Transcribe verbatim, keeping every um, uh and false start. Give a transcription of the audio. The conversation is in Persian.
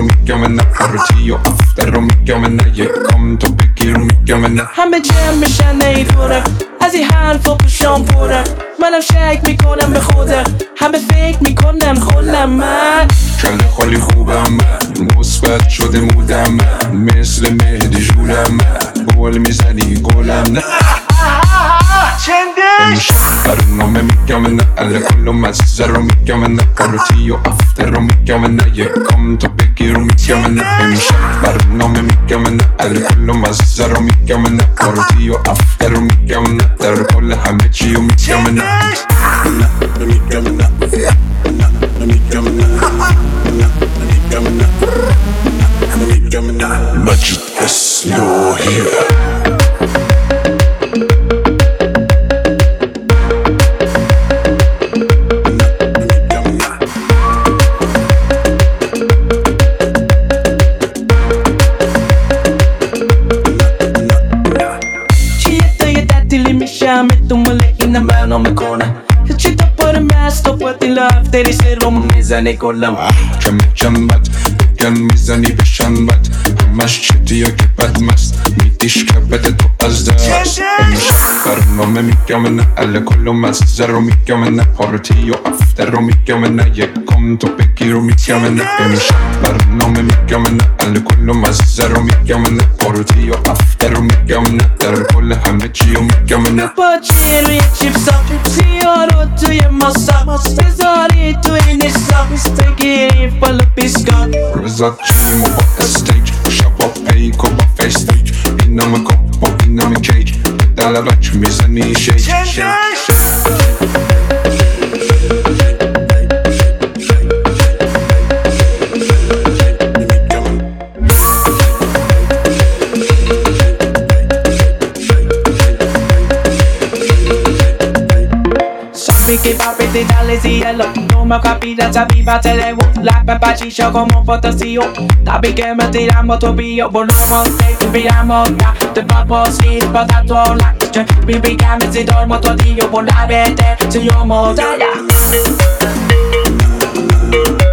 mycket om henne. Har du tio after och mycket om henne. Jag kom till bygger och mycket om henne. همه جمع بشن نیدوره از این حرف و پشام پره منم شک میکنم به خوده همه فکر میکنن خودم من کل خالی خوبم مثبت شده مودم مثل مهدی جولم بول میزنی گلم نه چندش برنامه میگم نه alla کلم از زر رو میگم نه پارتی و افتر رو میگم نه یکم تو بگیر رو میگم نه امشب برنامه میگم نه alla کلم از زر رو میگم نه پارتی و افتر رو میگم نه در کل همه چی رو میگم نه نه میگم نه نه میگم نه Magic is low here. اینا منو میکنه چی تا پر مست و پاتی لافتری سرم میزنه کلم کم کم بد بگن میزنی بشن بد همش چطی ها که بد مست میدیش که بده تو از دست امشب برنامه میگم نه alla کلم از زر رو میگم نه پارتی و افتر رو میگم نه یکم تو بگیر رو میگم نه امشب برنامه میگم نه alla کلم از زر رو میگم نه پارتی و افتر رو میگم نه در کل همه چی رو میگم نه پاچی روی چیپسا سیارو توی ماسا بذاری توی نیستا بگیری بالا بیسکا رزا چیم و با استیج شبا پیک و با فیستیج اینم کپ و اینم کیج دل بچ میزنی شیج Che papete dalle cielo Non ho capito sapiva te levo La pepa ciscia come un fantasio Tapi che mi tiramo tuo pio Volevamo te, ti piramo ya Te papo si, patato la Cioè, mi picame si dormo tuo dio Volare te, se io mo taglia